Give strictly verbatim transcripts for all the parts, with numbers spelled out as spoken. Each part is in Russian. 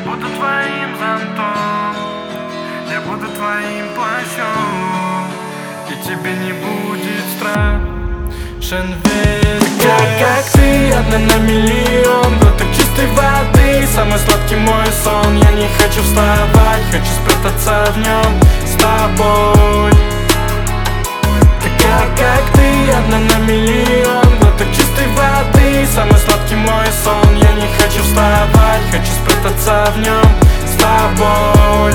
буду твоим зонтом, я буду твоим плащом, и тебе не будет страшен ветер. Такая, как ты, одна на миллион, глоток чистой воды, самый сладкий мой сон. Я не хочу вставать, хочу спрятаться в нем с тобой. Такая, как ты, одна на миллион, глоток чистой воды, самый сладкий мой сон. Я не хочу вставать, хочу спрятаться в нем с тобой.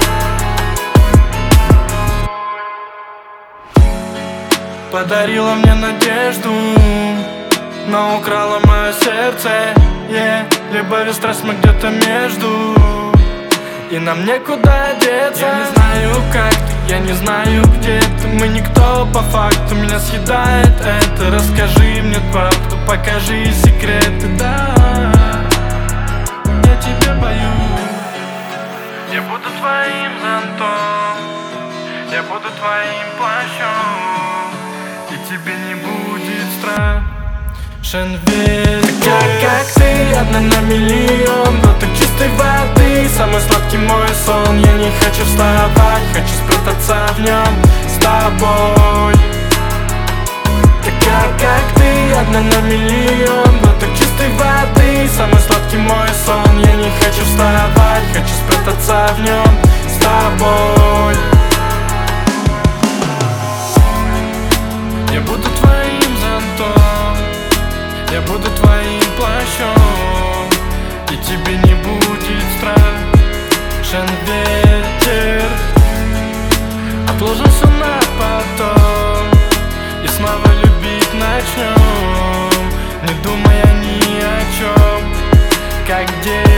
Подарила мне надежду, но украла мое сердце, yeah. Либо страсть мы где-то между, и нам некуда деться. Я не знаю как ты, я не знаю где ты, мы никто по факту, меня съедает это. Расскажи мне правду, покажи секреты, да. Я тебя боюсь. Я буду твоим зонтом, я буду твоим плащом, и тебе не будет страшен ветер. Такая, как ты, одна на миллион, глоток чистой воды, самый сладкий мой сон. Я не хочу вставать, хочу спрятаться в нем с тобой. Такая, как ты, одна на миллион, глоток чистой воды, самый сладкий мой сон. Я не хочу вставать, хочу спрятаться в нем с тобой. Я буду твоим зонтом, я буду твоим плащом, и тебе не будет страшен ветер. Отложим все на потом, и снова любить начнем, не думая ни о чем, как дети.